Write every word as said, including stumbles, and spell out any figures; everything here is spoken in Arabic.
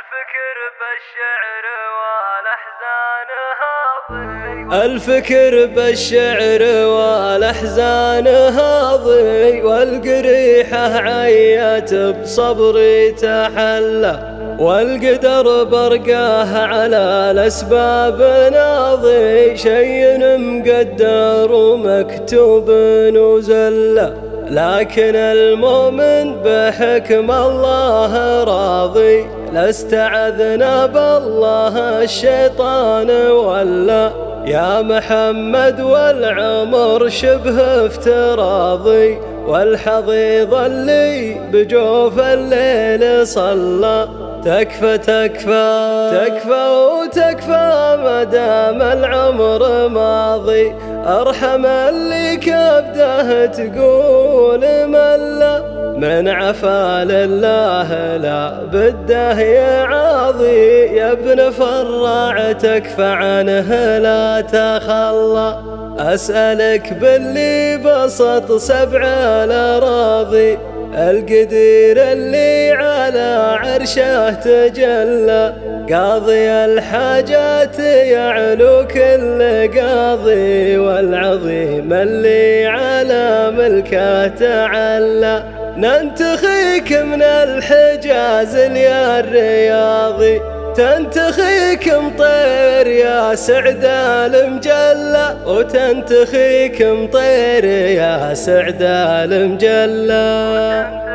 الفكر بالشعر والأحزان هاضي الفكر بالشعر والأحزان هاضي، والقريحة عيت بصبري تحلى، والقدر برقاه على الأسباب ناضي، شي مقدر ومكتوب وزله، لكن المؤمن بحكم الله راضي، لاستعذنا بالله الشيطان ولا يا محمد، والعمر شبه افتراضي، والحضيض اللي بجوف الليل صلى، تكفى تكفى تكفى وتكفى مدام العمر ماضي، ارحم اللي كبده تقول ملا، من عفا لله لا بده يعاضي، يا ابن فراع تكفى عنه لا تخلى، أسألك باللي بسط سبع الأراضي، القدير اللي على عرشه تجلى، قاضي الحاجات يعلو كل قاضي، والعظيم اللي على ملكه تعلى، ننتخيك من الحجاز يا الرياضي، تنتخيك مطير يا سعد المجلة، وتنتخيك مطير يا سعد المجلة.